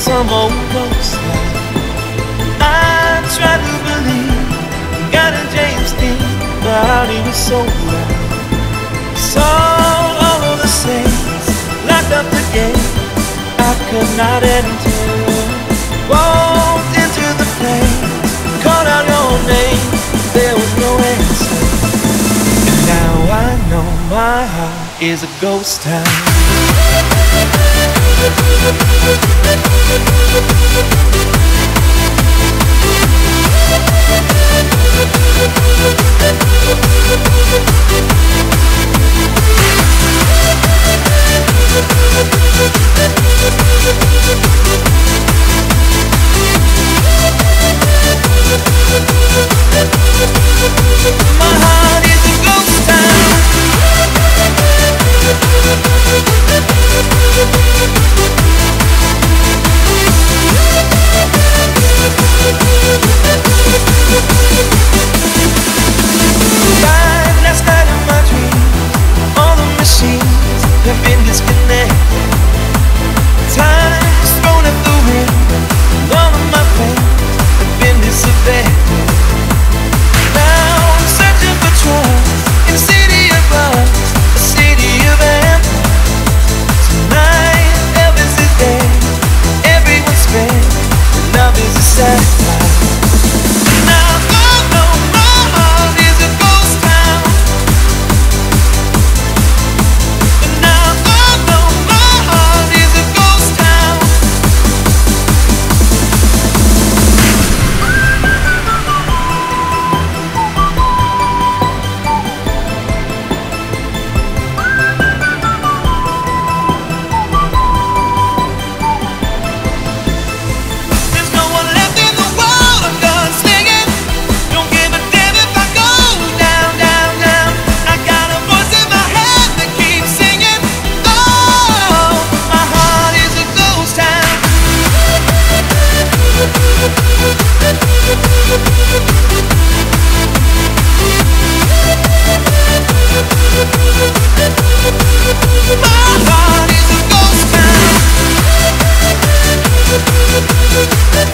some old ghost town. I try to believe in God and James Dean, but he was so wrong. Saw all of the saints locked up the gate. I could not enter. Walked into the place, called out your name. There was no answer. And now I know my heart is a ghost town. My heart is a ghost town. Died last night in my dreams. All the machines have been disconnected. Time is thrown at the wind. All of my plans have been disaffected. Now I'm searching for trust in a city of love, a city of empty. Tonight, Elvis is dead. Everyone's spent. Love is a satellite. Now I know my heart is a ghost town. And now I know my heart is a ghost town. There's no one left in the world. I'm done singing. Don't give a damn if I go down, down, down. I got a voice in my head that keeps singing. Oh, my heart is a ghost town. My heart is a ghost town.